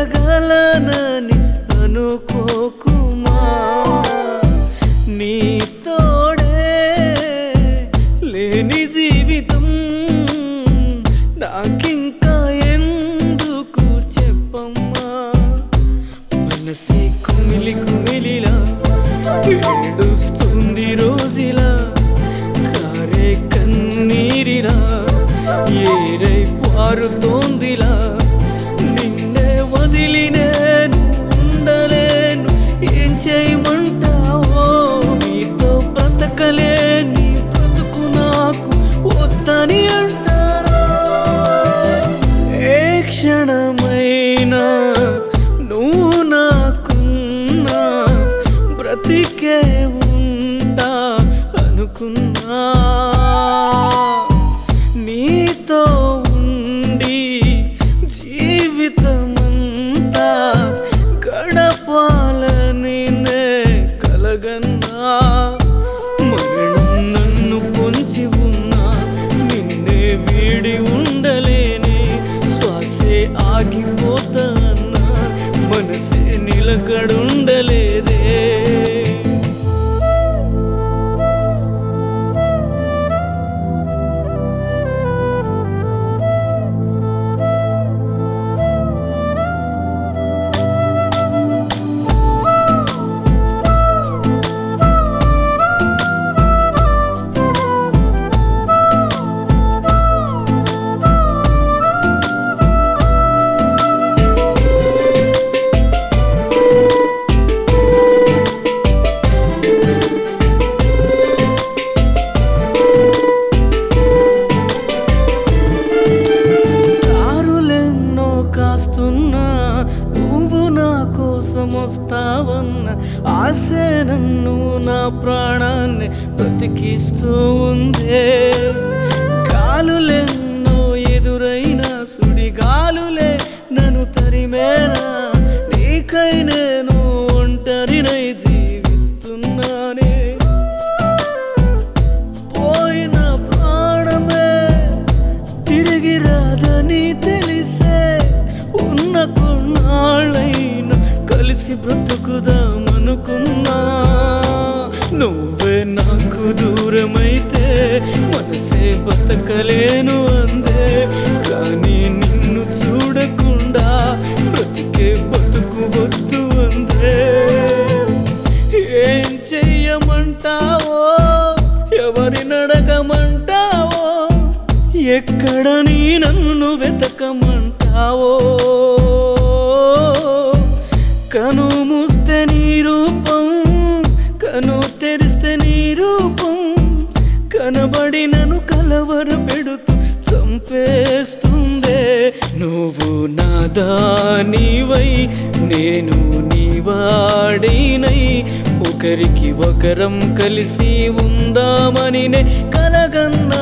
ఎదగలనని అనుకోకుమా నీ తోడే లేని జీవితం నాకింకా ఎందుకు చెప్పమ్మా మనసి కుమిలి కుమిలిలా ఏడుస్తుంది రోజులా కారే కన్నీరిలా ఏరై పారుతోందిలా నిన్నే వదిలి నేను ఉండలేను ఏం చేయమంటావో నీతో బ్రతకలేని బ్రతుకు నాకు వద్దని అంటారా ఏ క్షణమైనా నువ్వు నాకున్నా బ్రతికే ఉంటా అనుకున్నా నీతో ఉండి జీవితమంతా గడపాలని నే కలగన్నా మరణం నన్ను పొంచి ఉన్నా నిన్నే వీడి ఉండలేని శ్వాసే ఆగిపోతా అన్నా మనసే నిలకడుండలేదే నువ్వు నా కోసం వస్తావన్న ఆశే నన్ను నా ప్రాణాన్ని బ్రతికిస్తూ ఉందే గాలులెన్నో ఎదురైనా సుడిగాలులే నన్ను తరిమేనా నీకై నేను ఒంటరినై జీవిస్తున్నానే పోయిన ప్రాణమే తిరిగి రాదని తెలిసే ఉన్న కొన్నాళ్ళైనా కలిసి బ్రతుకుదామనుకున్నా నువ్వే నాకు దూరమైతే మనసే బతకలేను అందే కానీ నిన్ను చూడకుండా బ్రతికే బతుకు వద్దు అందే ఏం చెయ్యమంటావో ఎవరినడగమంటావో ఎక్కడ నీ నన్ను వెతకమంటావో కను మూస్తే నీ రూపం కను తెరిస్తే నీ రూపం కనబడి నన్ను కలవర పెడుతూ చంపేస్తుందే నువ్వు నాదానివై నేను నీవాడినై ఒకరికి ఒకరం కలిసి ఉందామని కలగన్నా